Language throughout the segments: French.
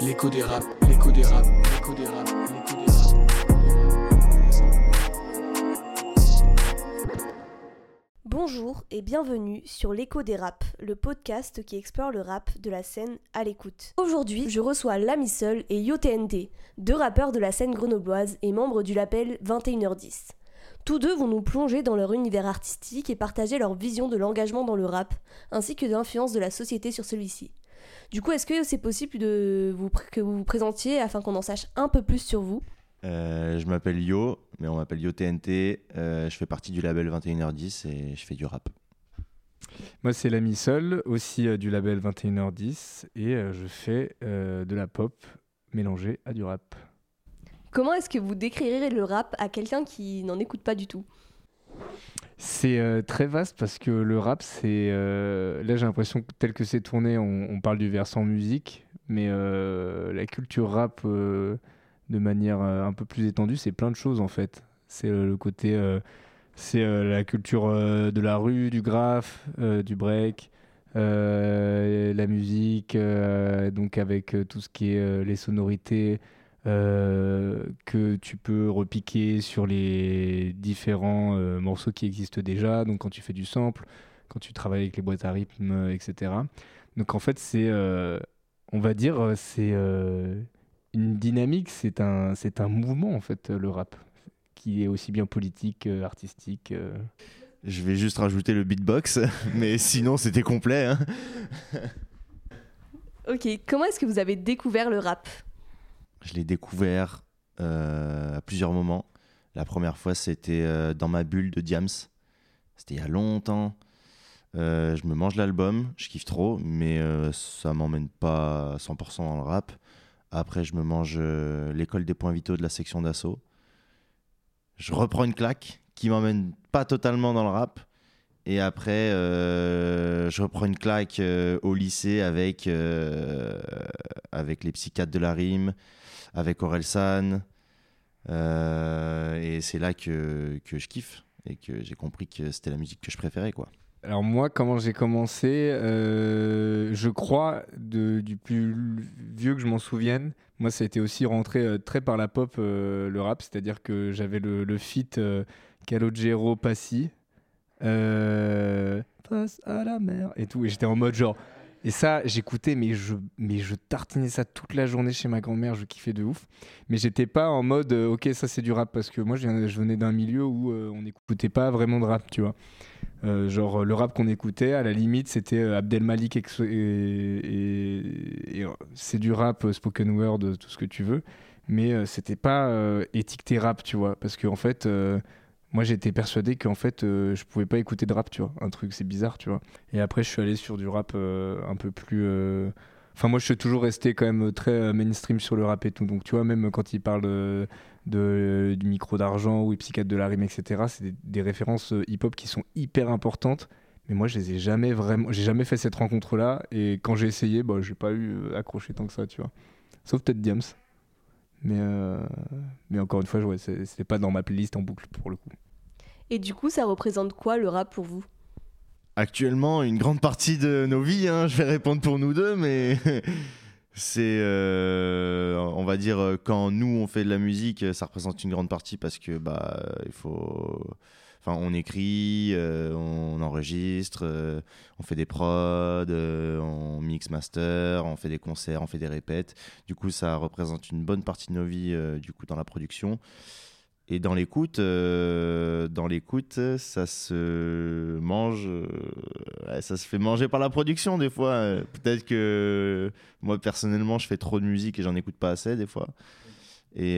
l'écho des rap, l'écho des rap, l'écho des rap, l'écho des rap. Bonjour et bienvenue sur l'écho des rap, le podcast qui explore le rap de la scène à l'écoute. Aujourd'hui, je reçois L'Ami Seul et YoTNT, deux rappeurs de la scène grenobloise et membres du label 21h10. Tous deux vont nous plonger dans leur univers artistique et partager leur vision de l'engagement dans le rap, ainsi que de l'influence de la société sur celui-ci. Du coup, est-ce que c'est possible que vous vous présentiez afin qu'on en sache un peu plus sur vous ? Je m'appelle Yo, mais on m'appelle YoTNT. Je fais partie du label 21h10 et je fais du rap. Moi, c'est L'Ami Seul, aussi du label 21h10, et je fais de la pop mélangée à du rap. Comment est-ce que vous décrirez le rap à quelqu'un qui n'en écoute pas du tout ? C'est très vaste parce que le rap, c'est... là, j'ai l'impression que tel que c'est tourné, on parle du versant musique, mais la culture rap, de manière un peu plus étendue, c'est plein de choses, en fait. C'est le côté... c'est la culture de la rue, du graphe, du break, la musique, donc avec tout ce qui est les sonorités que tu peux repiquer sur les différents morceaux qui existent déjà. Donc quand tu fais du sample, quand tu travailles avec les boîtes à rythme, etc. Donc en fait, c'est, on va dire, c'est une dynamique, c'est un mouvement en fait, le rap, qui est aussi bien politique, artistique. Je vais juste rajouter le beatbox, mais sinon c'était complet. Hein. Ok, comment est-ce que vous avez découvert le rap ? Je l'ai découvert à plusieurs moments. La première fois, c'était dans ma bulle de Diams. C'était il y a longtemps. Je me mange l'album, je kiffe trop, mais ça m'emmène pas à 100% dans le rap. Après, je me mange l'école des points vitaux de la section d'assaut. Je reprends une claque qui m'emmène pas totalement dans le rap. Et après, je reprends une claque au lycée avec les psychiatres de la rime, avec Orelsan. Et c'est là que je kiffe et que j'ai compris que c'était la musique que je préférais, quoi. Alors moi, comment j'ai commencé, je crois, du plus vieux que je m'en souvienne, moi ça a été aussi rentré très par la pop, le rap, c'est-à-dire que j'avais le feat Calogero Passy, face à la mer et tout, et j'étais en mode genre, et ça j'écoutais, mais je tartinais ça toute la journée chez ma grand-mère, je kiffais de ouf, mais j'étais pas en mode ok, ça c'est du rap, parce que moi je venais d'un milieu où on n'écoutait pas vraiment de rap, tu vois. Genre le rap qu'on écoutait à la limite c'était Abdel Malik et c'est du rap spoken word, tout ce que tu veux, mais c'était pas étiqueté rap, tu vois, parce que en fait moi j'étais persuadé qu'en fait je pouvais pas écouter de rap, tu vois, un truc, c'est bizarre, tu vois. Et après je suis allé sur du rap un peu plus enfin moi je suis toujours resté quand même très mainstream sur le rap et tout, donc tu vois, même quand il parle du micro d'argent ou les psychiatres de la rime, etc., c'est des références hip-hop qui sont hyper importantes, mais moi je les ai jamais vraiment, j'ai jamais fait cette rencontre là, et quand j'ai essayé, bah j'ai pas eu accroché tant que ça, tu vois, sauf peut-être Diams, mais encore une fois c'était pas dans ma playlist en boucle pour le coup. Et du coup, ça représente quoi le rap pour vous ? Actuellement, une grande partie de nos vies, hein, je vais répondre pour nous deux, mais c'est, on va dire, quand nous on fait de la musique, ça représente une grande partie parce que il faut, enfin, on écrit, on enregistre, on fait des prods, on mix master, on fait des concerts, on fait des répètes. Du coup, ça représente une bonne partie de nos vies, du coup, dans la production. Et dans l'écoute, ça se mange, ça se fait manger par la production des fois. Peut-être que moi personnellement, je fais trop de musique et j'en écoute pas assez des fois. Et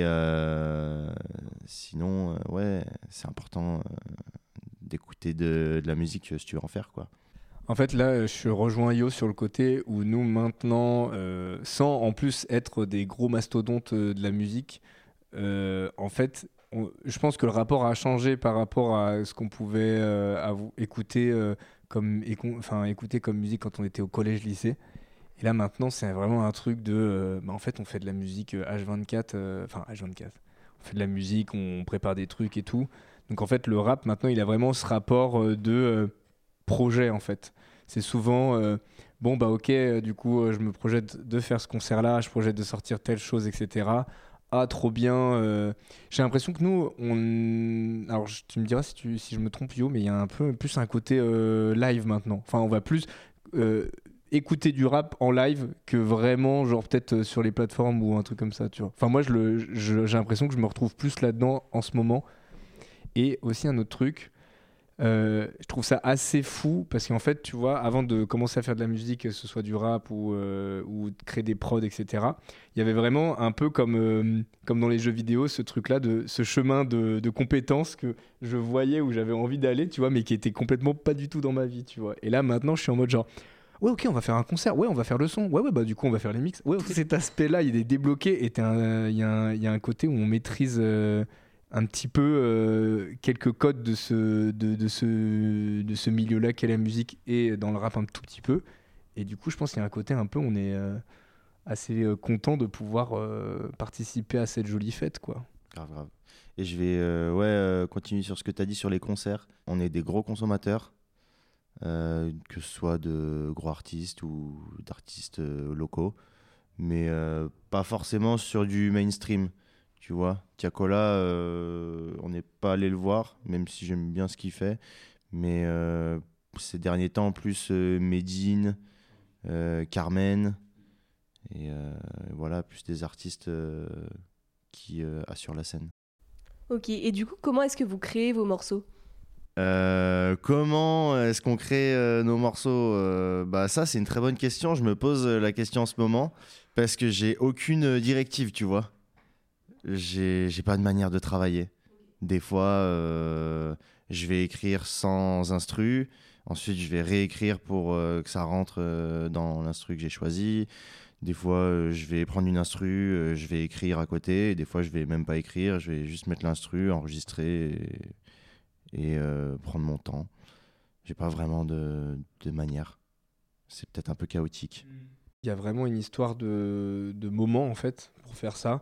sinon, ouais, c'est important d'écouter de la musique si tu veux en faire, quoi. En fait, là, je rejoins Yo sur le côté où nous, maintenant, sans en plus être des gros mastodontes de la musique, en fait, je pense que le rapport a changé par rapport à ce qu'on pouvait écouter écouter comme musique quand on était au collège-lycée. Et là, maintenant, c'est vraiment un truc de... en fait, on fait de la musique H24, H24. On fait de la musique, on prépare des trucs et tout. Donc, en fait, le rap, maintenant, il a vraiment ce rapport de projet, en fait. c'est souvent bon bah ok, du coup je me projette de faire ce concert-là, je projette de sortir telle chose, etc. Ah, trop bien. J'ai l'impression que nous, alors tu me diras si je me trompe, Yo, mais il y a un peu plus un côté live maintenant. Enfin, on va plus écouter du rap en live que vraiment, genre peut-être sur les plateformes ou un truc comme ça, tu vois. Enfin, moi, j'ai l'impression que je me retrouve plus là-dedans en ce moment. Et aussi un autre truc, je trouve ça assez fou parce qu'en fait, tu vois, avant de commencer à faire de la musique, que ce soit du rap ou de créer des prods, etc., il y avait vraiment un peu comme dans les jeux vidéo, ce truc-là, ce chemin de compétences que je voyais où j'avais envie d'aller, tu vois, mais qui était complètement pas du tout dans ma vie, tu vois. Et là, maintenant, je suis en mode genre, ouais, ok, on va faire un concert, ouais, on va faire le son, ouais, bah du coup, on va faire les mix. Ouais, ok. Cet aspect-là, il est débloqué et il y a un côté où on maîtrise un petit peu quelques codes de ce milieu-là qu'est la musique et dans le rap un tout petit peu. Et du coup, je pense qu'il y a un côté un peu, on est assez content de pouvoir participer à cette jolie fête, quoi. Grave, grave. Et je vais continuer sur ce que tu as dit sur les concerts. On est des gros consommateurs, que ce soit de gros artistes ou d'artistes locaux, mais pas forcément sur du mainstream. Tu vois, Tiakola, on n'est pas allé le voir, même si j'aime bien ce qu'il fait. Mais ces derniers temps, plus Medine, Carmen, et voilà, plus des artistes qui assurent la scène. Ok, et du coup, comment est-ce que vous créez vos morceaux ? Comment est-ce qu'on crée nos morceaux bah ça, c'est une très bonne question. Je me pose la question en ce moment parce que j'ai aucune directive, tu vois. J'ai pas de manière de travailler. Des fois, je vais écrire sans instru. Ensuite, je vais réécrire pour que ça rentre dans l'instru que j'ai choisi. Des fois, je vais prendre une instru, je vais écrire à côté. Et des fois, je vais même pas écrire. Je vais juste mettre l'instru, enregistrer et prendre mon temps. J'ai pas vraiment de manière. C'est peut-être un peu chaotique. Il y a vraiment une histoire de moment, en fait, pour faire ça.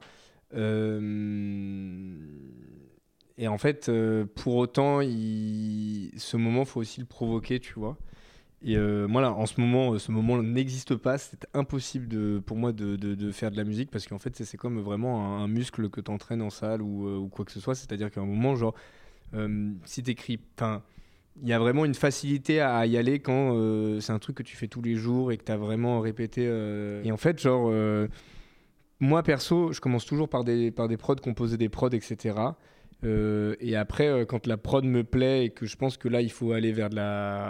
Et en fait, pour autant, ce moment, il faut aussi le provoquer, tu vois. Et moi, là, en ce moment n'existe pas. C'est impossible pour moi de faire de la musique parce qu'en fait, c'est comme vraiment un muscle que tu entraînes en salle ou quoi que ce soit. C'est-à-dire qu'à un moment, genre, si tu écris... Il y a vraiment une facilité à y aller quand c'est un truc que tu fais tous les jours et que tu as vraiment répété. Et en fait, genre... moi, perso, je commence toujours par des prods, composer des prods, etc. Et après, quand la prod me plaît et que je pense que là, il faut aller vers de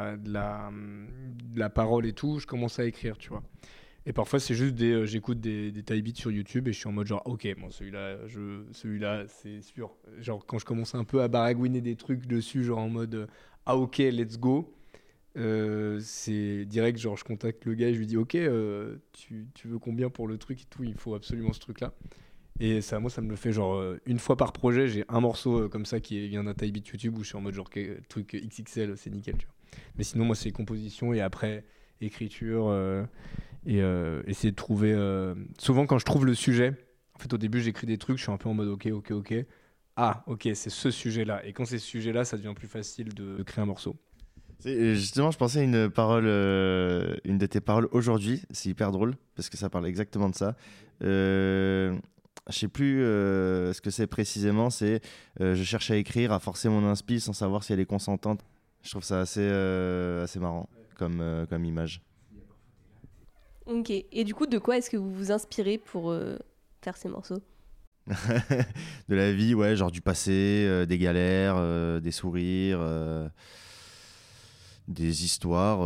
la parole et tout, je commence à écrire, tu vois. Et parfois, c'est juste j'écoute des taille beats sur YouTube et je suis en mode genre, ok, bon, celui-là, c'est sûr. Genre, quand je commence un peu à baragouiner des trucs dessus, genre en mode, ah ok, let's go. C'est direct, genre je contacte le gars et je lui dis ok, tu veux combien pour le truc et tout, il faut absolument ce truc là. Et ça, moi ça me le fait genre une fois par projet, j'ai un morceau comme ça qui vient d'un taille beat YouTube où je suis en mode genre truc XXL, c'est nickel, tu vois. Mais sinon moi c'est composition et après écriture et essayer de trouver souvent quand je trouve le sujet, en fait au début j'écris des trucs, je suis un peu en mode ok, ah ok, c'est ce sujet là, et quand c'est ce sujet là ça devient plus facile de créer un morceau. Justement, je pensais à une parole, une de tes paroles aujourd'hui. C'est hyper drôle parce que ça parle exactement de ça. Je sais plus ce que c'est précisément. C'est je cherche à écrire, à forcer mon inspi sans savoir si elle est consentante. Je trouve ça assez marrant comme image. Ok, et du coup, de quoi est-ce que vous vous inspirez pour faire ces morceaux ? De la vie, ouais, genre du passé, des galères, des sourires. Des histoires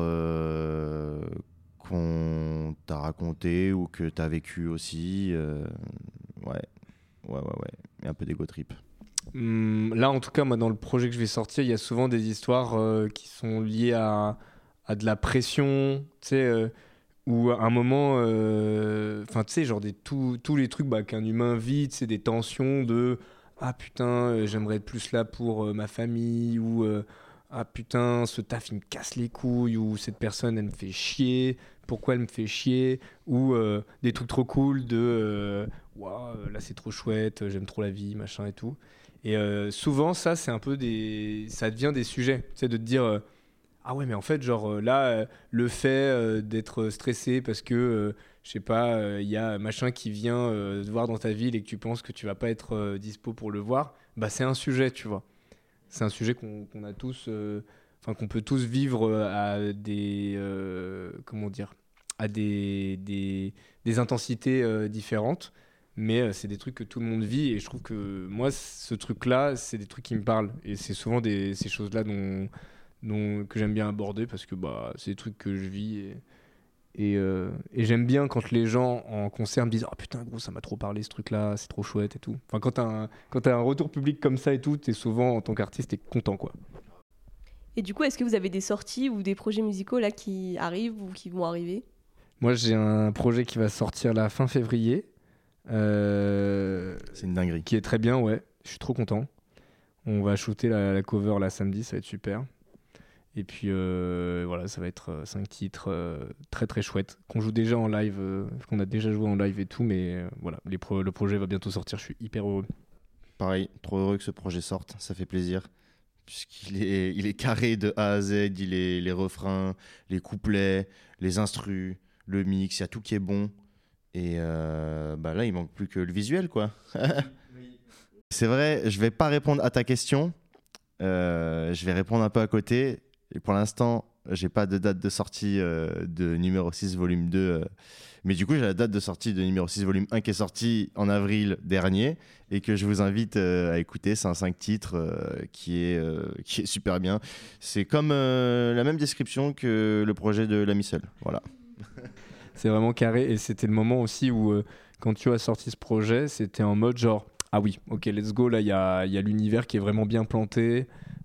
qu'on t'a racontées ou que t'as vécues aussi. Ouais. Et un peu d'ego trip. Là, en tout cas, moi, dans le projet que je vais sortir, il y a souvent des histoires qui sont liées à de la pression, tu sais, ou à un moment, enfin, tu sais, genre tous les trucs qu'un humain vit, tu sais, des tensions de « Ah putain, j'aimerais être plus là pour ma famille » ou ah putain, ce taf il me casse les couilles, ou cette personne elle me fait chier, pourquoi elle me fait chier, ou des trucs trop cool de waouh, là c'est trop chouette, j'aime trop la vie, machin et tout. Et souvent ça c'est un peu ça devient des sujets, tu sais, de te dire ah ouais, mais en fait, genre le fait d'être stressé parce que, je sais pas, il y a machin qui vient te voir dans ta ville et que tu penses que tu vas pas être dispo pour le voir, bah c'est un sujet, tu vois. C'est un sujet qu'on a tous, enfin qu'on peut tous vivre à des, comment dire, à des intensités différentes. Mais c'est des trucs que tout le monde vit et je trouve que moi, ce truc-là, c'est des trucs qui me parlent. Et c'est souvent ces choses-là que j'aime bien aborder parce que bah, c'est des trucs que je vis. Et j'aime bien quand les gens en concert me disent « Oh putain, gros, ça m'a trop parlé ce truc-là, c'est trop chouette et tout. » Enfin, quand t'as un retour public comme ça et tout, t'es souvent, en tant qu'artiste, t'es content, quoi. Et du coup, est-ce que vous avez des sorties ou des projets musicaux là qui arrivent ou qui vont arriver ? Moi, j'ai un projet qui va sortir la fin février. C'est une dinguerie. Qui est très bien, ouais. Je suis trop content. On va shooter la cover là samedi, ça va être super. Et puis voilà, ça va être 5 titres très très chouettes qu'on joue déjà en live, qu'on a déjà joué en live et tout, mais voilà, le projet va bientôt sortir, je suis hyper heureux. Pareil, trop heureux que ce projet sorte, ça fait plaisir. Il est carré de A à Z, les refrains, les couplets, les instrus, le mix, il y a tout qui est bon. Et bah là, il manque plus que le visuel, quoi. C'est vrai, je vais pas répondre à ta question. Je vais répondre un peu à côté. Et pour l'instant, j'ai pas de date de sortie de numéro 6 volume 2. Mais du coup, j'ai la date de sortie de numéro 6 volume 1 qui est sortie en avril dernier et que je vous invite à écouter. C'est un 5 titres qui est super bien. C'est comme la même description que le projet de L'Ami Seul. Voilà. C'est vraiment carré et c'était le moment aussi où quand tu as sorti ce projet, c'était en mode genre ah oui, ok, let's go, là il y a l'univers qui est vraiment bien planté.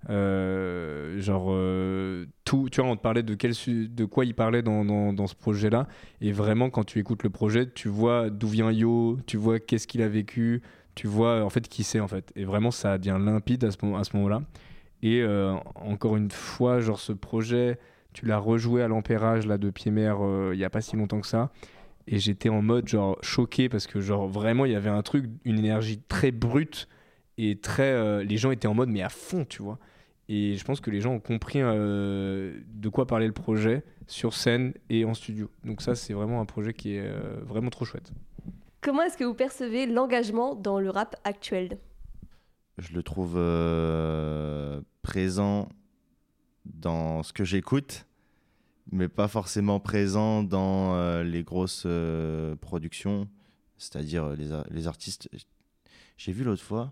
Tout, tu vois, on te parlait de quoi il parlait dans ce projet-là, et vraiment quand tu écoutes le projet, tu vois d'où vient Yo, tu vois qu'est-ce qu'il a vécu, tu vois en fait qui c'est en fait, et vraiment ça devient limpide à ce moment-là. Et encore une fois, genre ce projet, tu l'as rejoué à l'Ampérage là de Pied-Mer il y a pas si longtemps que ça. Et j'étais en mode genre choqué parce que genre vraiment il y avait un truc, une énergie très brute et très les gens étaient en mode mais à fond, tu vois. Et je pense que les gens ont compris de quoi parlait le projet sur scène et en studio. Donc ça c'est vraiment un projet qui est vraiment trop chouette. Comment est-ce que vous percevez l'engagement dans le rap actuel ? Je le trouve présent dans ce que j'écoute, mais pas forcément présent dans les grosses productions, c'est-à-dire les artistes. J'ai vu l'autre fois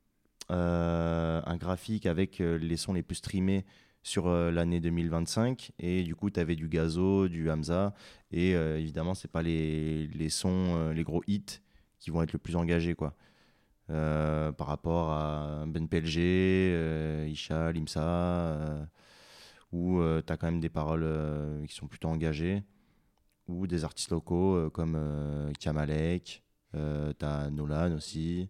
un graphique avec les sons les plus streamés sur l'année 2025, et du coup tu avais du Gazo, du Hamza, et évidemment c'est pas les sons, les gros hits qui vont être le plus engagés, quoi. Par rapport à Ben PLG, Isha, Limsa, où tu as quand même des paroles qui sont plutôt engagées, ou des artistes locaux comme Kamalek, tu as Nolan aussi,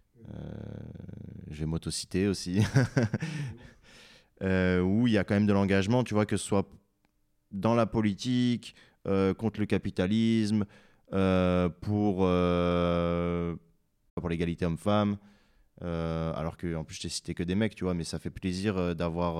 je vais m'autociter aussi, où il y a quand même de l'engagement, tu vois, que ce soit dans la politique, contre le capitalisme, pour l'égalité homme-femme, alors que en plus je t'ai cité que des mecs, tu vois, mais ça fait plaisir d'avoir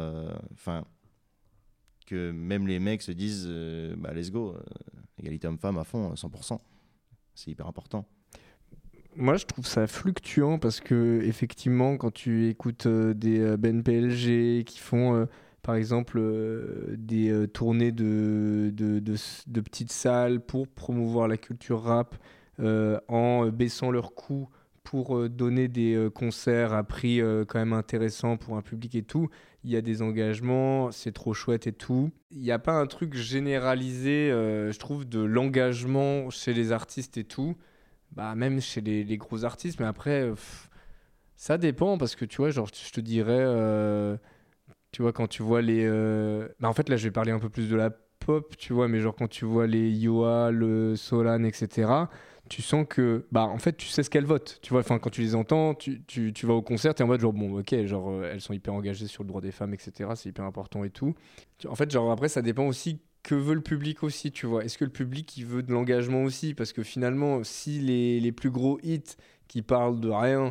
que même les mecs se disent bah let's go, égalité homme-femme à fond, 100%, c'est hyper important. Moi je trouve ça fluctuant parce que effectivement quand tu écoutes des Ben PLG qui font par exemple des tournées de petites salles pour promouvoir la culture rap, en baissant leurs coûts pour donner des concerts à prix quand même intéressant pour un public et tout. Il y a des engagements, c'est trop chouette et tout. Il n'y a pas un truc généralisé, je trouve, de l'engagement chez les artistes et tout. Bah, même chez les gros artistes, mais après, ça dépend parce que tu vois, genre, je te dirais, tu vois, quand tu vois les. Bah, en fait, là, je vais parler un peu plus de la pop, tu vois, mais genre, quand tu vois les Yoa, le Solan, etc., tu sens que, bah, en fait, tu sais ce qu'elles votent, tu vois, enfin, quand tu les entends, tu vas au concert, t'es en mode, genre, bon, ok, genre, elles sont hyper engagées sur le droit des femmes, etc., c'est hyper important et tout. En fait, genre, après, ça dépend aussi que veut le public aussi, tu vois. Est-ce que le public, il veut de l'engagement aussi ? Parce que finalement, si les plus gros hits qui parlent de rien,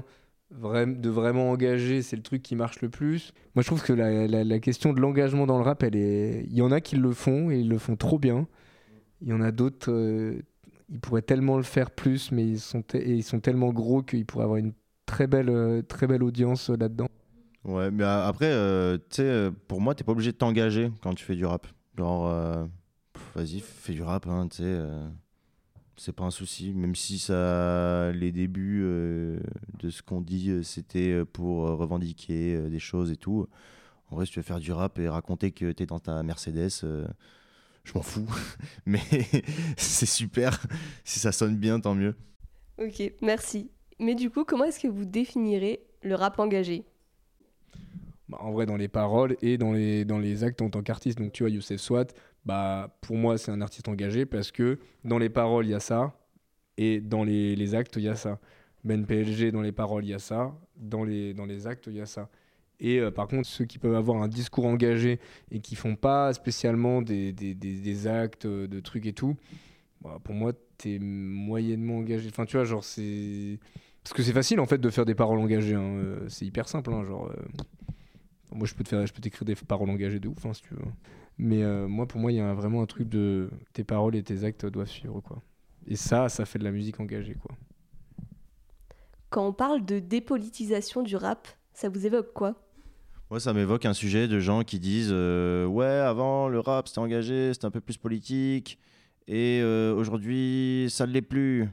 de vraiment engager, c'est le truc qui marche le plus. Moi, je trouve que la question de l'engagement dans le rap, il y en a qui le font et ils le font trop bien. Il y en a d'autres, ils pourraient tellement le faire plus, mais ils sont tellement gros qu'ils pourraient avoir une très belle audience là-dedans. Ouais, mais après, tu sais, pour moi, t'es pas obligé de t'engager quand tu fais du rap. Genre, vas-y, fais du rap, hein, tu sais, c'est pas un souci. Même si les débuts de ce qu'on dit, c'était pour revendiquer des choses et tout. En vrai, si tu veux faire du rap et raconter que t'es dans ta Mercedes, je m'en fous. Mais c'est super. Si ça sonne bien, tant mieux. Ok, merci. Mais du coup, comment est-ce que vous définirez le rap engagé ? En vrai, dans les paroles et dans les actes en tant qu'artiste. Donc, tu vois, Youssef Swat, pour moi, c'est un artiste engagé parce que dans les paroles, il y a ça, et dans les actes, il y a ça. Ben PLG, dans les paroles, il y a ça, dans les actes, il y a ça. Et par contre, ceux qui peuvent avoir un discours engagé et qui font pas spécialement des actes, de trucs et tout, pour moi, t'es moyennement engagé. Enfin, tu vois, genre, c'est... Parce que c'est facile, en fait, de faire des paroles engagées. Hein. C'est hyper simple, hein, genre... Moi, je peux t'écrire des paroles engagées de ouf, hein, si tu veux. Mais pour moi, il y a vraiment un truc de tes paroles et tes actes doivent suivre, quoi. Et ça fait de la musique engagée, quoi. Quand on parle de dépolitisation du rap, ça vous évoque quoi ? Moi, ça m'évoque un sujet de gens qui disent ouais, avant, le rap, c'était engagé, c'était un peu plus politique, et aujourd'hui, ça ne l'est plus.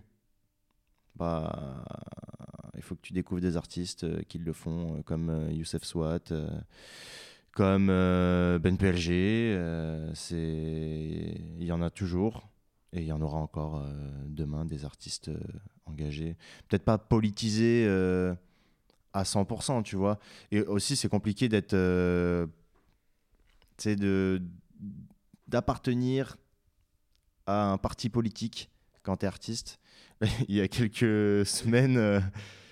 Il faut que tu découvres des artistes qui le font, comme Youssef Swat, comme Ben PLG. Il y en a toujours, et il y en aura encore demain, des artistes engagés. Peut-être pas politisés à 100%, tu vois. Et aussi, c'est compliqué d'appartenir à un parti politique quand tu es artiste. Il y a quelques semaines,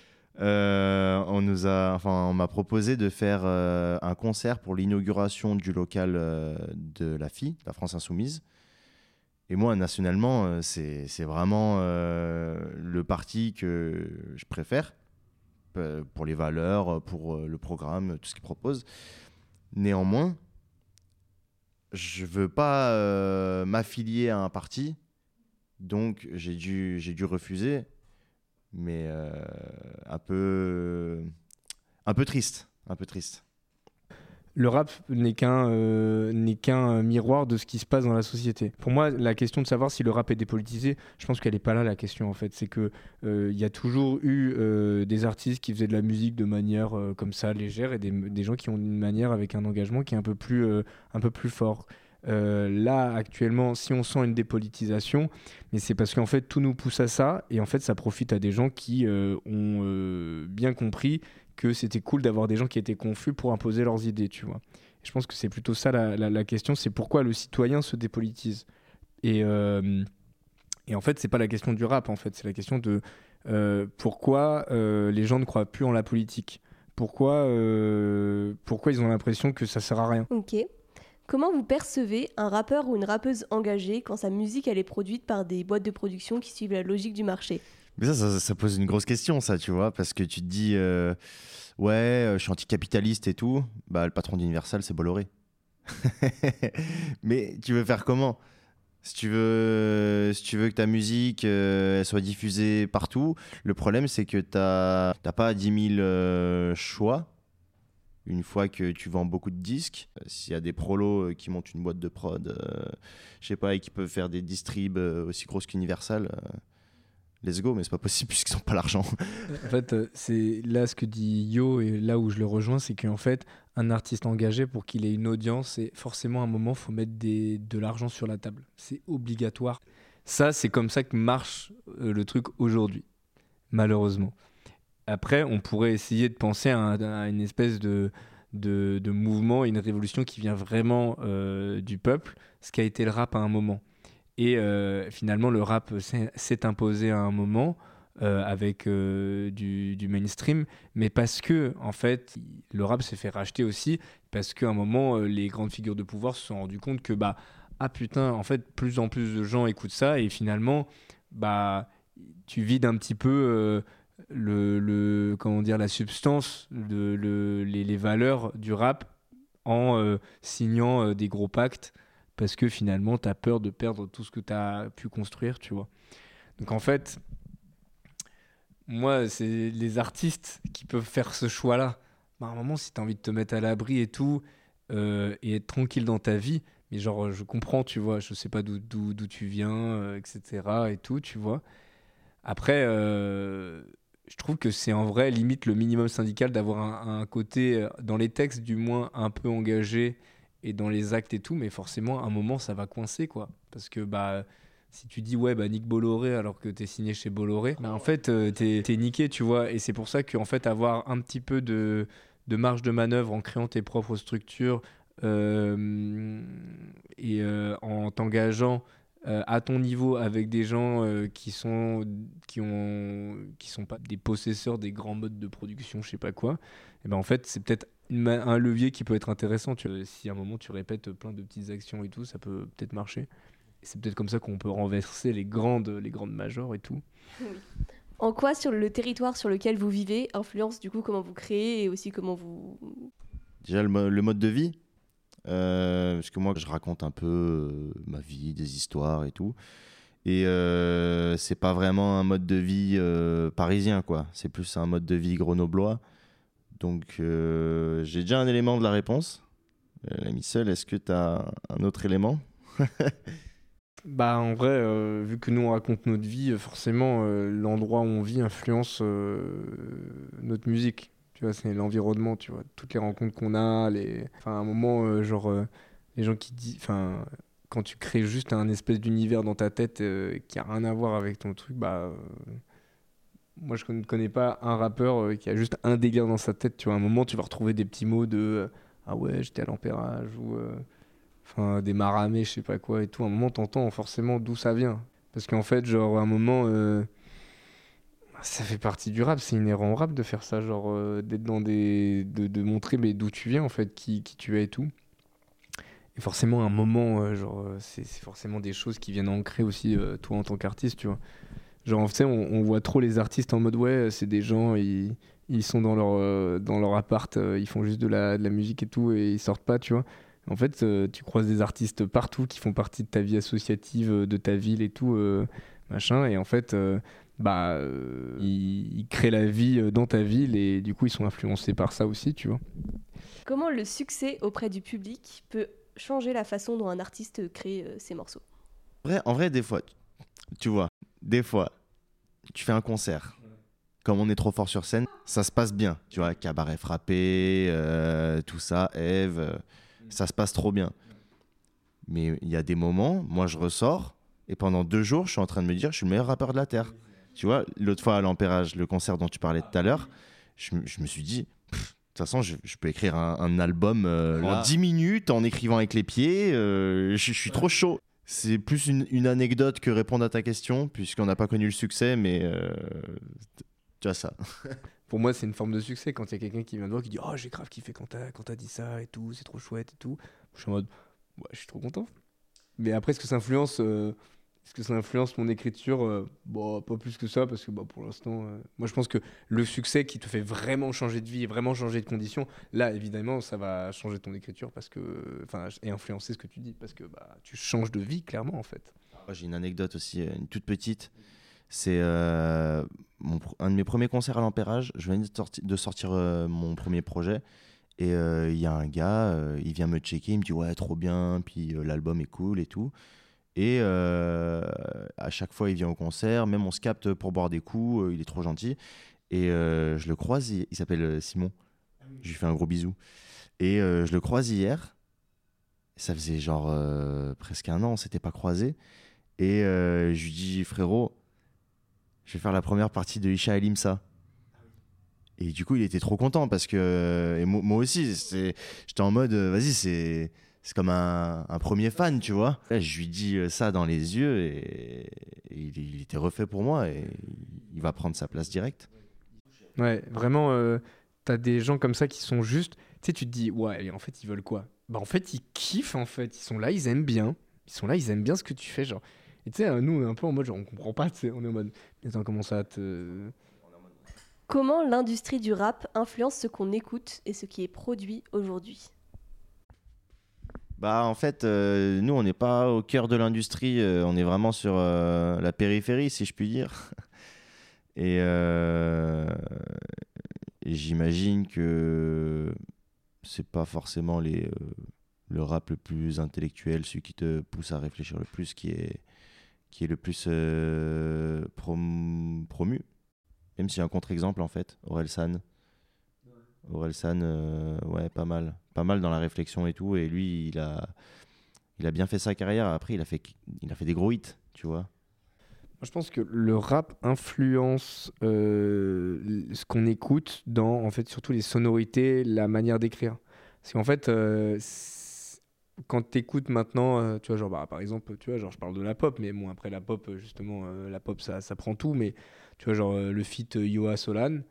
on m'a proposé de faire un concert pour l'inauguration du local de la FI, la France Insoumise. Et moi, nationalement, c'est vraiment le parti que je préfère, pour les valeurs, pour le programme, tout ce qu'il propose. Néanmoins, je veux pas m'affilier à un parti, donc j'ai dû refuser, mais un peu triste. Le rap n'est qu'un miroir de ce qui se passe dans la société. Pour moi, la question de savoir si le rap est dépolitisé, je pense qu'elle n'est pas là, la question, en fait. C'est qu'il y a toujours eu des artistes qui faisaient de la musique de manière comme ça, légère, et des gens qui ont une manière avec un engagement qui est un peu plus fort. Là, actuellement, si on sent une dépolitisation, mais c'est parce qu'en fait, tout nous pousse à ça, et en fait, ça profite à des gens qui ont bien compris que c'était cool d'avoir des gens qui étaient confus pour imposer leurs idées, tu vois. Et je pense que c'est plutôt ça la question, c'est pourquoi le citoyen se dépolitise. Et en fait, c'est pas la question du rap, en fait, c'est la question de pourquoi les gens ne croient plus en la politique. Pourquoi ils ont l'impression que ça sert à rien. Ok. Comment vous percevez un rappeur ou une rappeuse engagée quand sa musique elle est produite par des boîtes de production qui suivent la logique du marché ? Mais ça pose une grosse question, ça, tu vois, parce que tu te dis ouais, je suis anticapitaliste et tout. Le patron d'Universal, c'est Bolloré. Mais tu veux faire comment ? Si tu veux que ta musique elle soit diffusée partout, le problème, c'est que t'as pas 10 000 choix. Une fois que tu vends beaucoup de disques, s'il y a des prolos qui montent une boîte de prod, je sais pas, et qui peuvent faire des distribs aussi grosses qu'Universal, let's go, mais c'est pas possible puisqu'ils n'ont pas l'argent. En fait, c'est là ce que dit Yo, et là où je le rejoins, c'est qu'en fait, un artiste engagé, pour qu'il ait une audience, et forcément à un moment, il faut mettre de l'argent sur la table. C'est obligatoire. Ça, c'est comme ça que marche le truc aujourd'hui, malheureusement. Après, on pourrait essayer de penser à une espèce de mouvement, une révolution qui vient vraiment du peuple, ce qui a été le rap à un moment. Et finalement, le rap s'est imposé à un moment avec du mainstream, mais parce que, en fait, le rap s'est fait racheter aussi, parce qu'à un moment, les grandes figures de pouvoir se sont rendues compte que, putain, en fait, plus en plus de gens écoutent ça, et finalement, tu vides un petit peu comment dire, la substance, les valeurs du rap en signant des gros pactes parce que finalement t'as peur de perdre tout ce que t'as pu construire, tu vois. Donc en fait, moi, c'est les artistes qui peuvent faire ce choix-là. Bah, à un moment, si t'as envie de te mettre à l'abri et tout, et être tranquille dans ta vie, mais genre, je comprends, tu vois, je sais pas d'où tu viens, etc. et tout, tu vois. Après, je trouve que c'est en vrai limite le minimum syndical d'avoir un côté, dans les textes du moins, un peu engagé et dans les actes et tout, mais forcément, à un moment, ça va coincer, quoi. Parce que, bah, si tu dis, ouais, bah, nique Bolloré alors que t'es signé chez Bolloré, bah, en fait, t'es niqué, tu vois. Et c'est pour ça qu'en fait, avoir un petit peu de marge de manœuvre en créant tes propres structures et en t'engageant à ton niveau avec des gens qui sont pas des possesseurs des grands modes de production, je sais pas quoi, et ben en fait c'est peut-être un levier qui peut être intéressant. Si à un moment tu répètes plein de petites actions et tout, ça peut peut-être marcher. Et c'est peut-être comme ça qu'on peut renverser les grandes majors et tout. Oui. En quoi sur le territoire sur lequel vous vivez influence du coup comment vous créez et aussi comment vous... Déjà, le mode de vie. Parce que moi, je raconte un peu ma vie, des histoires et tout. Et c'est pas vraiment un mode de vie parisien, quoi. C'est plus un mode de vie grenoblois. Donc, j'ai déjà un élément de la réponse. L'ami seul, est-ce que tu as un autre élément? Bah en vrai, vu que nous on raconte notre vie, forcément l'endroit où on vit influence notre musique. Tu vois, c'est l'environnement, tu vois, toutes les rencontres qu'on a, enfin à un moment les gens qui disent, enfin quand tu crées juste un espèce d'univers dans ta tête qui a rien à voir avec ton truc, bah moi je ne connais pas un rappeur qui a juste un délire dans sa tête, tu vois, à un moment tu vas retrouver des petits mots de ah ouais, j'étais à l'Empérage ou enfin des maramés, je sais pas quoi et tout. À un moment t'entends forcément d'où ça vient, parce qu'en fait genre à un moment ça fait partie du rap, c'est inhérent au rap de faire ça, genre d'être dans de montrer mais d'où tu viens en fait, qui tu es et tout. Et forcément à un moment c'est forcément des choses qui viennent ancrer aussi toi en tant qu'artiste, tu vois. Genre tu sais on voit trop les artistes en mode ouais c'est des gens, ils sont dans leur appart, ils font juste de la musique et tout et ils sortent pas, tu vois. En fait tu croises des artistes partout qui font partie de ta vie associative, de ta ville et tout, machin, et en fait ils créent la vie dans ta ville et du coup ils sont influencés par ça aussi, tu vois. Comment le succès auprès du public peut changer la façon dont un artiste crée ses morceaux? En vrai, des fois, tu vois, des fois, tu fais un concert. Comme on est trop fort sur scène, ça se passe bien. Tu vois, cabaret frappé, tout ça, Eve, ça se passe trop bien. Mais il y a des moments, moi je ressors, et pendant 2 jours, je suis en train de me dire, je suis le meilleur rappeur de la Terre. Tu vois, l'autre fois à l'Empérage, le concert dont tu parlais tout à l'heure, je me suis dit, de toute façon, je peux écrire un album en 10 minutes en écrivant avec les pieds, je suis trop chaud. C'est plus une anecdote que répondre à ta question, puisqu'on n'a pas connu le succès, mais tu vois ça. Pour moi, c'est une forme de succès quand il y a quelqu'un qui vient de voir qui dit oh, j'ai grave kiffé quand t'as dit ça et tout, c'est trop chouette et tout. Je suis en mode ouais, je suis trop content. Mais après, est-ce que ça influence mon écriture? Bon, pas plus que ça, parce que pour l'instant, moi je pense que le succès qui te fait vraiment changer de vie et vraiment changer de conditions, là évidemment, ça va changer ton écriture et influencer ce que tu dis, parce que tu changes de vie clairement en fait. J'ai une anecdote aussi, une toute petite. C'est un de mes premiers concerts à l'Empérage. Je venais de sortir mon premier projet. Et il y a un gars, il vient me checker, il me dit ouais, trop bien, puis l'album est cool et tout. Et à chaque fois, il vient au concert, même on se capte pour boire des coups, il est trop gentil. Et je le croise, il s'appelle Simon. Je lui fais un gros bisou. Et je le croise hier. Ça faisait genre presque 1 an, on s'était pas croisés. Et je lui dis frérot, je vais faire la première partie de Isha et Limsa. Et du coup, il était trop content parce que et moi aussi, j'étais en mode vas-y, c'est comme un premier fan, tu vois. Là, je lui dis ça dans les yeux et il était refait pour moi et il va prendre sa place direct. Ouais, vraiment, t'as des gens comme ça qui sont juste, tu sais, tu te dis ouais, en fait, ils veulent quoi? En fait, ils kiffent, en fait, ils sont là, ils aiment bien. Ils sont là, ils aiment bien ce que tu fais, genre. Et tu sais, nous, on est un peu en mode, genre, on comprend pas, tu sais, on est en mode, mais attends, comment ça te... Comment l'industrie du rap influence ce qu'on écoute et ce qui est produit aujourd'hui? Bah en fait, nous on n'est pas au cœur de l'industrie, on est vraiment sur la périphérie si je puis dire. Et, et j'imagine que c'est pas forcément le rap le plus intellectuel, celui qui te pousse à réfléchir le plus, qui est le plus promu. Même s'il y a un contre-exemple en fait, Orelsan. Orelsan, ouais, pas mal. Pas mal dans la réflexion et tout. Et lui, il a bien fait sa carrière. Après, il a fait des gros hits, tu vois. Moi, je pense que le rap influence ce qu'on écoute dans, en fait, surtout les sonorités, la manière d'écrire. Parce qu'en fait, quand tu écoutes maintenant, tu vois, genre, bah, par exemple, tu vois, genre, je parle de la pop, mais bon, après la pop, justement, la pop, ça prend tout. Mais tu vois, genre, le feat Yoa Solan,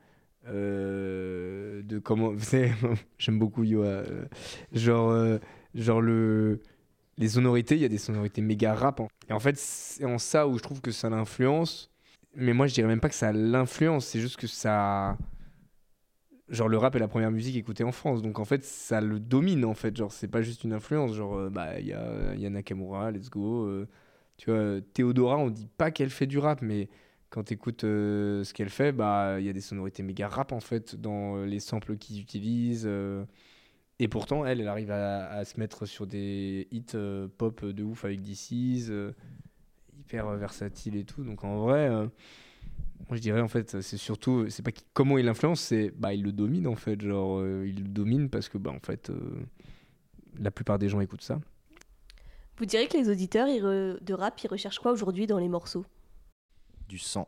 de comment, j'aime beaucoup Yoa. Genre, genre les sonorités, il y a des sonorités méga rap, hein. Et en fait, c'est en ça où je trouve que ça l'influence. Mais moi, je dirais même pas que ça l'influence, c'est juste que ça. Genre, le rap est la première musique écoutée en France. Donc, en fait, ça le domine, en fait. Genre, c'est pas juste une influence. Genre, bah, y a Nakamura, Let's Go. Tu vois, Théodora, on dit pas qu'elle fait du rap, mais quand t'écoutes ce qu'elle fait, bah, il y a des sonorités méga rap, en fait, dans les samples qu'ils utilisent. Et pourtant, elle arrive à se mettre sur des hits pop de ouf avec This Is, hyper versatile et tout. Donc en vrai, moi je dirais en fait, c'est surtout, c'est pas comment il influence, c'est bah il le domine en fait. Genre, il le domine parce que bah en fait, la plupart des gens écoutent ça. Vous direz que les auditeurs de rap, ils recherchent quoi aujourd'hui dans les morceaux? Du sang.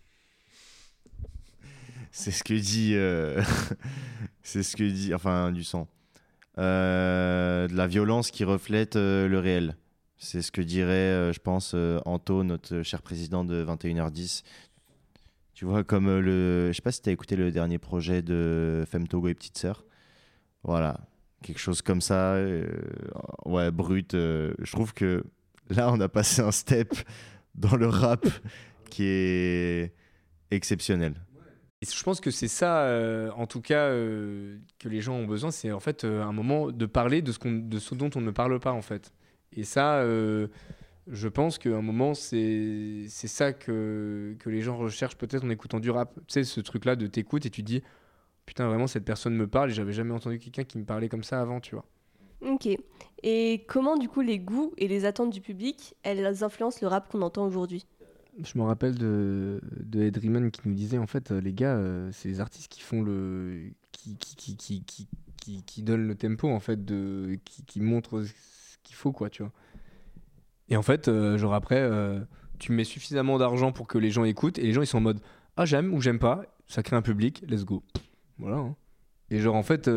C'est ce que dit. C'est ce que dit. Enfin, du sang. De la violence qui reflète le réel. C'est ce que dirait, je pense, Anto, notre cher président de 21h10. Tu vois, comme je sais pas si tu as écouté le dernier projet de Femme Togo et Petite Sœur. Voilà, quelque chose comme ça, ouais, brut. Je trouve que là, on a passé un step dans le rap qui est exceptionnel. Et je pense que c'est ça, en tout cas, que les gens ont besoin, c'est en fait un moment de parler de ce dont on ne parle pas en fait. Et ça, je pense qu'à un moment, c'est ça que les gens recherchent peut-être en écoutant du rap. Tu sais, ce truc-là de t'écoutes et tu te dis, putain, vraiment, cette personne me parle et j'avais jamais entendu quelqu'un qui me parlait comme ça avant, tu vois. Ok. Et comment du coup les goûts et les attentes du public, elles influencent le rap qu'on entend aujourd'hui? Je me rappelle de Ed Riemann qui nous disait en fait les gars c'est les artistes qui font qui donnent le tempo en fait qui montrent ce qu'il faut quoi tu vois. Et en fait genre après tu mets suffisamment d'argent pour que les gens écoutent et les gens ils sont en mode ah j'aime ou j'aime pas, ça crée un public, let's go. Voilà hein. Et genre en fait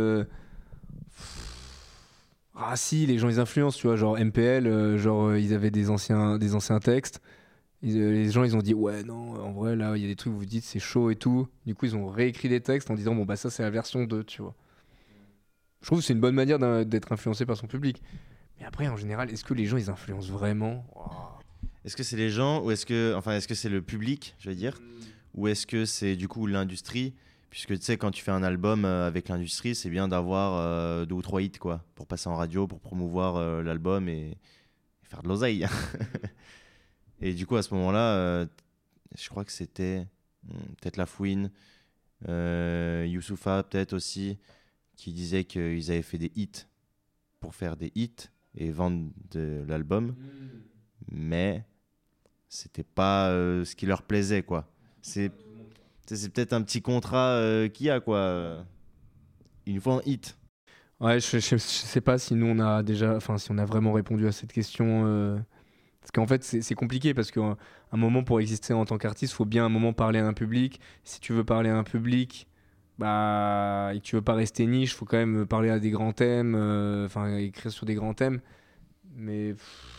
ah si les gens ils influencent tu vois genre MPL genre ils avaient des anciens textes. Les gens ils ont dit ouais non en vrai là il y a des trucs où vous dites c'est chaud et tout, du coup ils ont réécrit des textes en disant bon bah ça c'est la version 2 tu vois. Je trouve que c'est une bonne manière d'être influencé par son public, mais après en général est-ce que les gens ils influencent vraiment? Est-ce que c'est les gens ou est-ce que c'est le public, je veux dire, ou est-ce que c'est du coup l'industrie, puisque tu sais quand tu fais un album avec l'industrie c'est bien d'avoir 2 ou 3 hits quoi pour passer en radio pour promouvoir l'album et faire de l'oseille. Et du coup, à ce moment-là, je crois que c'était peut-être La Fouine, Youssoupha peut-être aussi, qui disaient qu'ils avaient fait des hits pour faire des hits et vendre de l'album, mais c'était pas ce qui leur plaisait, quoi. C'est peut-être un petit contrat qu'il y a, quoi. Il nous faut un hit. Ouais, je sais pas si nous on a déjà, enfin si on a vraiment répondu à cette question. Parce qu'en fait, c'est compliqué parce qu'à un moment, pour exister en tant qu'artiste, il faut bien un moment parler à un public. Si tu veux parler à un public bah, et que tu veux pas rester niche, il faut quand même parler à des grands thèmes, enfin écrire sur des grands thèmes. Mais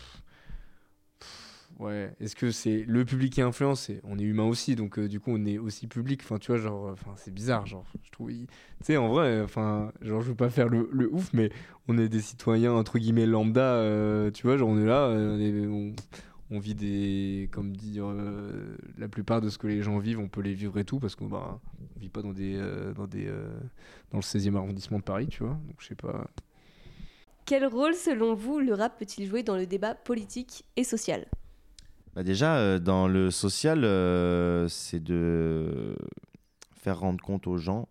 ouais, est-ce que c'est le public qui influence? On est humain aussi, donc du coup on est aussi public. Enfin, tu vois, genre, enfin c'est bizarre, genre, je trouve. Tu sais, en vrai, enfin, genre, je veux pas faire le ouf, mais on est des citoyens entre guillemets lambda, tu vois, genre on est là, on vit des, comme dire, la plupart de ce que les gens vivent, on peut les vivre et tout, parce que bah, On vit pas dans le 16e arrondissement de Paris, tu vois. Donc je sais pas. Quel rôle, selon vous, le rap peut-il jouer dans le débat politique et social ? Bah déjà, dans le social, c'est de faire rendre compte aux gens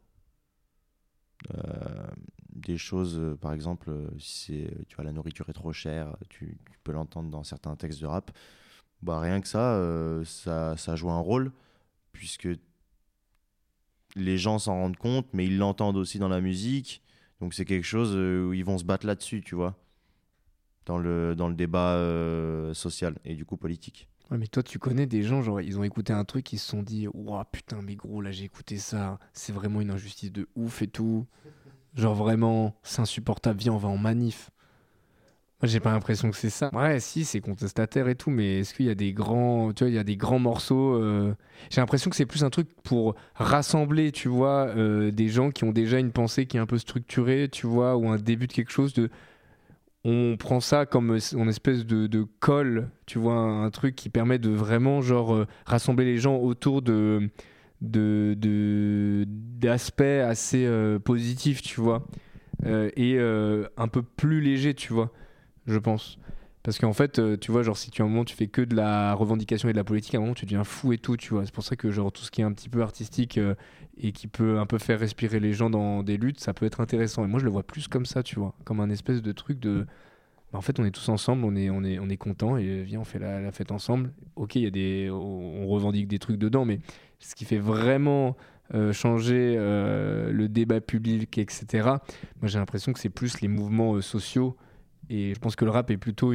des choses. Par exemple, si tu vois, la nourriture est trop chère, tu peux l'entendre dans certains textes de rap. Bah, rien que ça joue un rôle, puisque les gens s'en rendent compte, mais ils l'entendent aussi dans la musique. Donc c'est quelque chose où ils vont se battre là-dessus, tu vois, dans le débat social et du coup politique. Ouais, mais toi, tu connais des gens, genre, ils ont écouté un truc, ils se sont dit, ouah, putain, mais gros, là, j'ai écouté ça, c'est vraiment une injustice de ouf et tout. Genre, vraiment, c'est insupportable, viens, on va en manif. Moi, j'ai pas l'impression que c'est ça. Ouais, si, c'est contestataire et tout, mais est-ce qu'il y a des grands, tu vois, il y a des grands morceaux. J'ai l'impression que c'est plus un truc pour rassembler, tu vois, des gens qui ont déjà une pensée qui est un peu structurée, tu vois, ou un début de quelque chose de. On prend ça comme une espèce de colle, tu vois, un truc qui permet de vraiment, genre, rassembler les gens autour d'aspects assez positifs, tu vois, et un peu plus légers, tu vois. Je pense. Parce qu'en fait, tu vois, genre, si tu à un moment tu fais que de la revendication et de la politique, à un moment tu deviens fou et tout, tu vois. C'est pour ça que, genre, tout ce qui est un petit peu artistique et qui peut un peu faire respirer les gens dans des luttes, ça peut être intéressant. Et moi, je le vois plus comme ça, tu vois. Comme un espèce de truc de. Bah, en fait, on est tous ensemble, on est contents et viens, on fait la fête ensemble. Ok, il y a on revendique des trucs dedans, mais ce qui fait vraiment changer le débat public, etc., moi, j'ai l'impression que c'est plus les mouvements sociaux. Et je pense que le rap est plutôt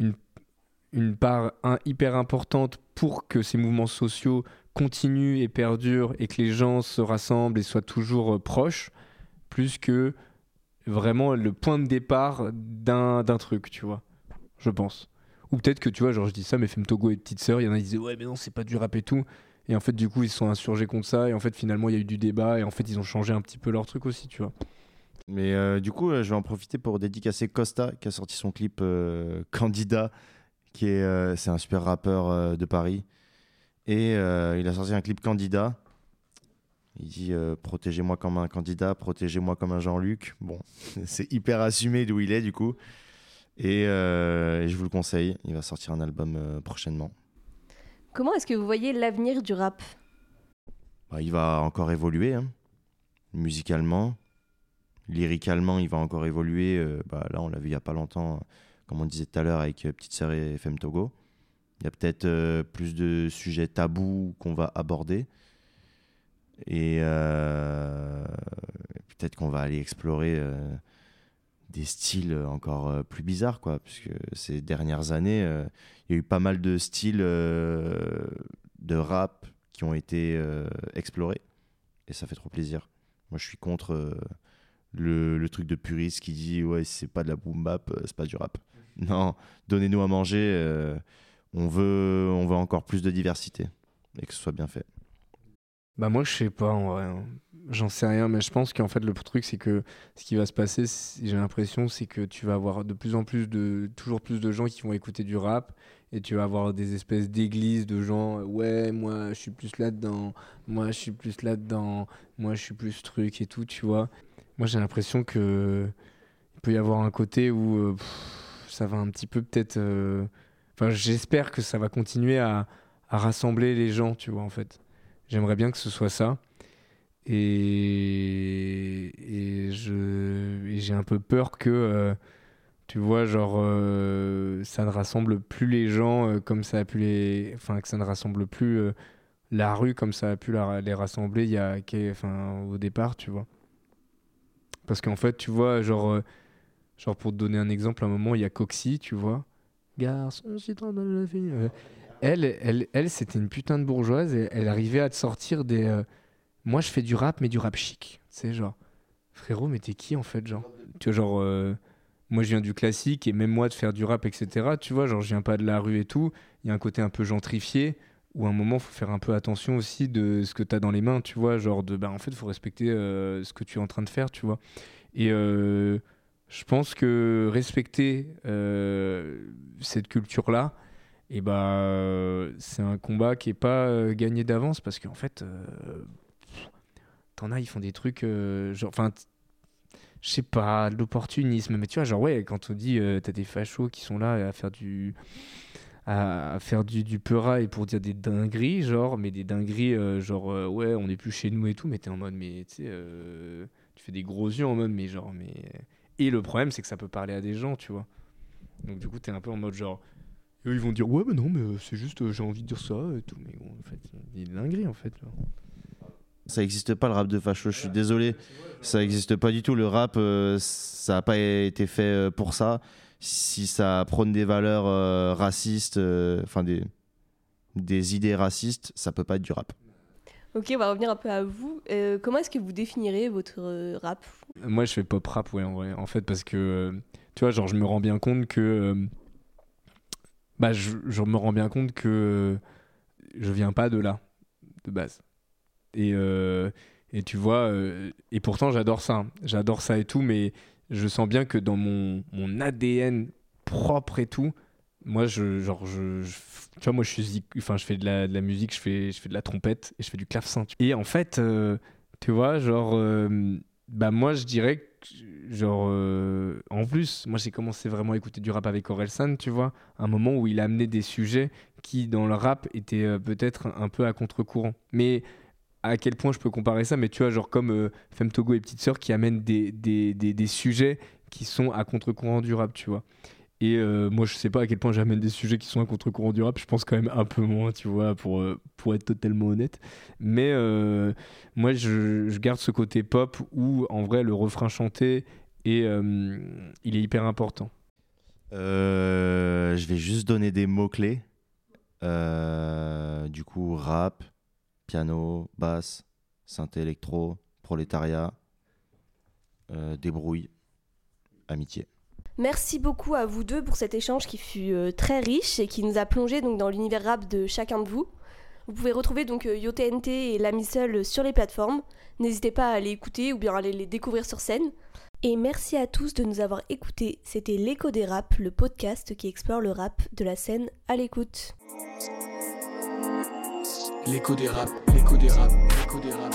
une part hyper importante pour que ces mouvements sociaux continuent et perdurent et que les gens se rassemblent et soient toujours proches, plus que vraiment le point de départ d'un truc, tu vois, je pense. Ou peut-être que, tu vois, genre je dis ça, mais Femtogo et Petite Sœur, il y en a qui disaient « Ouais, mais non, c'est pas du rap et tout ». Et en fait, du coup, ils se sont insurgés contre ça et en fait, finalement, il y a eu du débat et en fait, ils ont changé un petit peu leur truc aussi, tu vois. Mais du coup, je vais en profiter pour dédicacer Costa, qui a sorti son clip Candidat, c'est un super rappeur de Paris. Et il a sorti un clip Candidat. Il dit protégez-moi comme un candidat, protégez-moi comme un Jean-Luc. Bon, c'est hyper assumé d'où il est, du coup. Et je vous le conseille, il va sortir un album prochainement. Comment est-ce que vous voyez l'avenir du rap ? Bah, il va encore évoluer, hein, musicalement. Lyricalement, il va encore évoluer. Là, on l'a vu il n'y a pas longtemps, comme on disait tout à l'heure, avec Petite Sœur et Femtogo. Il y a peut-être plus de sujets tabous qu'on va aborder. Et peut-être qu'on va aller explorer des styles encore plus bizarres, quoi. Puisque ces dernières années, il y a eu pas mal de styles de rap qui ont été explorés. Et ça fait trop plaisir. Moi, je suis contre... Le truc de puriste qui dit ouais, si c'est pas de la boom bap, c'est pas du rap. Non, donnez-nous à manger, on veut encore plus de diversité et que ce soit bien fait. Bah moi je sais pas en vrai, hein. J'en sais rien, mais je pense qu'en fait le truc c'est que ce qui va se passer, j'ai l'impression, c'est que tu vas avoir de plus en plus toujours plus de gens qui vont écouter du rap et tu vas avoir des espèces d'églises de gens, ouais moi je suis plus là-dedans, moi je suis plus là-dedans, moi je suis plus truc et tout, tu vois. Moi j'ai l'impression que il peut y avoir un côté où ça va un petit peu peut-être, enfin j'espère que ça va continuer à rassembler les gens, tu vois en fait. J'aimerais bien que ce soit ça. Et j'ai un peu peur que, tu vois, genre, ça ne rassemble plus les gens comme ça a pu enfin, que ça ne rassemble plus la rue comme ça a pu les rassembler au départ, tu vois. Parce qu'en fait, tu vois, genre pour te donner un exemple, à un moment, il y a Coxy, tu vois. Garçon, si t'en donnes la fille. Elle, c'était une putain de bourgeoise et elle arrivait à te sortir des... Moi, je fais du rap, mais du rap chic. Tu sais, genre, frérot, mais t'es qui en fait, genre? Tu vois, genre, moi, je viens du classique et même moi, de faire du rap, etc. Tu vois, genre, je viens pas de la rue et tout. Il y a un côté un peu gentrifié où à un moment, faut faire un peu attention aussi de ce que t'as dans les mains, tu vois. Genre, en fait, faut respecter ce que tu es en train de faire, tu vois. Et je pense que respecter cette culture-là, et c'est un combat qui est pas gagné d'avance parce qu'en fait t'en as, ils font des trucs, genre, enfin, je sais pas, de l'opportunisme, mais tu vois, genre, ouais, quand on dit, t'as des fachos qui sont là à faire du peura et pour dire des dingueries, genre, mais des dingueries, ouais, on n'est plus chez nous et tout, mais t'es en mode, mais tu sais, tu fais des gros yeux en mode, mais genre, mais. Et le problème, c'est que ça peut parler à des gens, tu vois. Donc, du coup, t'es un peu en mode, genre, eux, ils vont dire, ouais, mais non, mais c'est juste, j'ai envie de dire ça et tout, mais bon, en fait, il y a des dingueries, en fait, là. Ça n'existe pas le rap de facho, je suis désolé. Ça n'existe pas du tout. Le rap, ça n'a pas été fait pour ça. Si ça prône des valeurs racistes, enfin des idées racistes, ça peut pas être du rap. Ok, on va revenir un peu à vous. Comment est-ce que vous définirez votre rap ? Moi, je fais pop rap, ouais, en vrai. En fait, parce que, tu vois, genre, je me rends bien compte que... je me rends bien compte que je viens pas de là, de base. Et tu vois, et pourtant, j'adore ça. Hein. J'adore ça et tout, mais je sens bien que dans mon ADN propre et tout, moi, tu vois, moi, je fais de la musique, je fais de la trompette et je fais du clavecin. Et en fait, tu vois, genre, moi, je dirais que, genre, en plus, moi, j'ai commencé vraiment à écouter du rap avec Orelsan, tu vois, à un moment où il a amené des sujets qui, dans le rap, étaient peut-être un peu à contre-courant. Mais à quel point je peux comparer ça, mais tu vois, genre comme Femme Togo et Petite Sœur qui amènent des sujets qui sont à contre-courant du rap, tu vois. Et moi, je sais pas à quel point j'amène des sujets qui sont à contre-courant du rap. Je pense quand même un peu moins, tu vois, pour être totalement honnête. Mais moi, je garde ce côté pop où, en vrai, le refrain chanté, il est hyper important. Je vais juste donner des mots-clés. Du coup, rap, piano, basse, synthé électro, prolétariat, débrouille, amitié. Merci beaucoup à vous deux pour cet échange qui fut très riche et qui nous a plongé donc dans l'univers rap de chacun de vous. Vous pouvez retrouver donc YoTNT et L'Ami Seul sur les plateformes. N'hésitez pas à les écouter ou bien à aller les découvrir sur scène. Et merci à tous de nous avoir écoutés. C'était L'Écho des Raps, le podcast qui explore le rap de la scène à l'écoute. L'écho des rap, l'écho des rap, l'écho des rap.